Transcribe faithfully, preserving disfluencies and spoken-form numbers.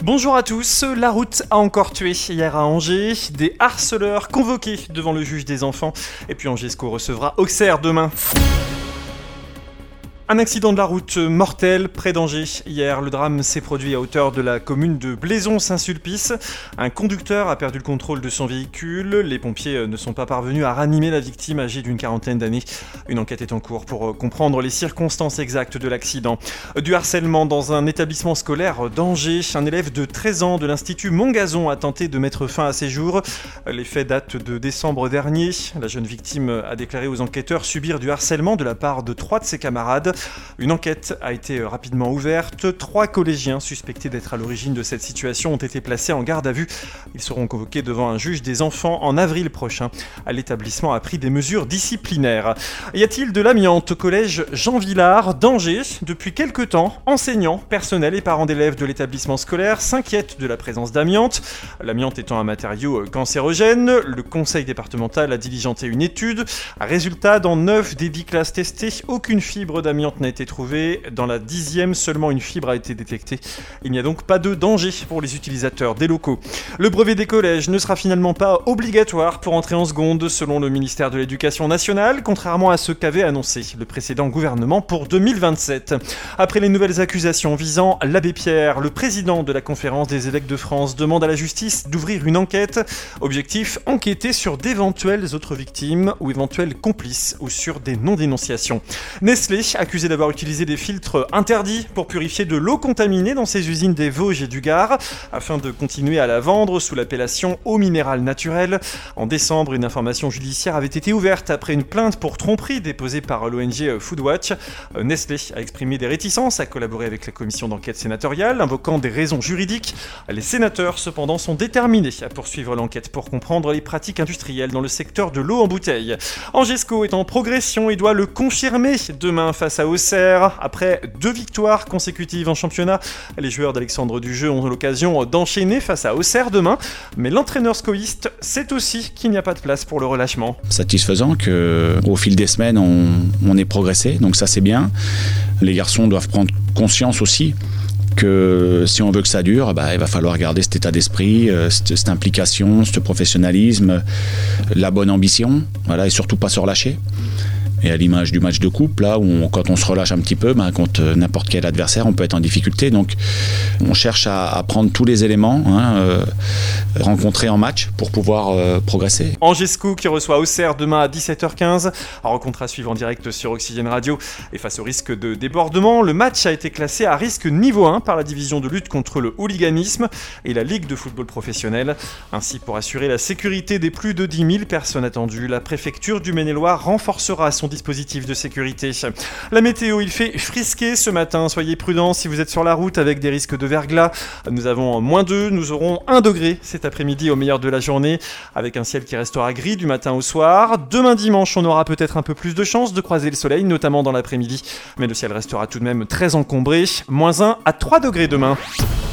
Bonjour à tous, la route a encore tué hier à Angers, des harceleurs convoqués devant le juge des enfants, et puis Angesco recevra Auxerre demain. Un accident de la route mortel près d'Angers. Hier, le drame s'est produit à hauteur de la commune de Blaison-Saint-Sulpice. Un conducteur a perdu le contrôle de son véhicule. Les pompiers ne sont pas parvenus à ranimer la victime âgée d'une quarantaine d'années. Une enquête est en cours pour comprendre les circonstances exactes de l'accident. Du harcèlement dans un établissement scolaire d'Angers. Un élève de treize ans de l'Institut Montgazon a tenté de mettre fin à ses jours. Les faits datent de décembre dernier. La jeune victime a déclaré aux enquêteurs subir du harcèlement de la part de trois de ses camarades. Une enquête a été rapidement ouverte. Trois collégiens suspectés d'être à l'origine de cette situation ont été placés en garde à vue. Ils seront convoqués devant un juge des enfants en avril prochain. L'établissement a pris des mesures disciplinaires. Y a-t-il de l'amiante au collège Jean Villard d'Angers ? Depuis quelque temps, enseignants, personnels et parents d'élèves de l'établissement scolaire s'inquiètent de la présence d'amiante. L'amiante étant un matériau cancérogène, le conseil départemental a diligenté une étude. Résultat, dans neuf des dix classes testées, aucune fibre d'amiante n'a été trouvée. Dans la dixième, seulement une fibre a été détectée. Il n'y a donc pas de danger pour les utilisateurs des locaux. Le brevet des collèges ne sera finalement pas obligatoire pour entrer en seconde, selon le ministère de l'Éducation nationale, contrairement à ce qu'avait annoncé le précédent gouvernement pour deux mille vingt-sept. Après les nouvelles accusations visant l'abbé Pierre, le président de la Conférence des évêques de France demande à la justice d'ouvrir une enquête. Objectif, enquêter sur d'éventuelles autres victimes ou éventuels complices ou sur des non-dénonciations. Nestlé, accusé d'avoir utilisé des filtres interdits pour purifier de l'eau contaminée dans ses usines des Vosges et du Gard, afin de continuer à la vendre sous l'appellation eau minérale naturelle. En décembre, une information judiciaire avait été ouverte après une plainte pour tromperie déposée par l'O N G Foodwatch. Nestlé a exprimé des réticences à collaborer avec la commission d'enquête sénatoriale, invoquant des raisons juridiques. Les sénateurs, cependant, sont déterminés à poursuivre l'enquête pour comprendre les pratiques industrielles dans le secteur de l'eau en bouteille. Angesco est en progression et doit le confirmer demain face à Auxerre. Après deux victoires consécutives en championnat, les joueurs d'Alexandre Dujeu ont l'occasion d'enchaîner face à Auxerre demain. Mais l'entraîneur scoïste sait aussi qu'il n'y a pas de place pour le relâchement. Satisfaisant qu'au fil des semaines, on, on ait progressé, donc ça c'est bien. Les garçons doivent prendre conscience aussi que si on veut que ça dure, bah, il va falloir garder cet état d'esprit, euh, cette, cette implication, ce professionnalisme, la bonne ambition, voilà, et surtout pas se relâcher. Et à l'image du match de coupe, là où on, quand on se relâche un petit peu, ben, contre n'importe quel adversaire, on peut être en difficulté. Donc on cherche à, à prendre tous les éléments hein, euh, rencontrés en match pour pouvoir euh, progresser. Angesco qui reçoit Auxerre demain à dix-sept heures quinze. Un rencontre à suivre en direct sur Oxygène Radio. Et face au risque de débordement, le match a été classé à risque niveau un par la division de lutte contre le hooliganisme et la Ligue de football professionnel. Ainsi, pour assurer la sécurité des plus de dix mille personnes attendues, la préfecture du Maine-et-Loire renforcera son dispositif de sécurité. La météo, il fait frisquer ce matin. Soyez prudents si vous êtes sur la route avec des risques de verglas. Nous avons moins deux, nous aurons un degré cet après-midi au meilleur de la journée, avec un ciel qui restera gris du matin au soir. Demain dimanche, on aura peut-être un peu plus de chance de croiser le soleil, notamment dans l'après-midi. Mais le ciel restera tout de même très encombré. Moins un à trois degrés demain.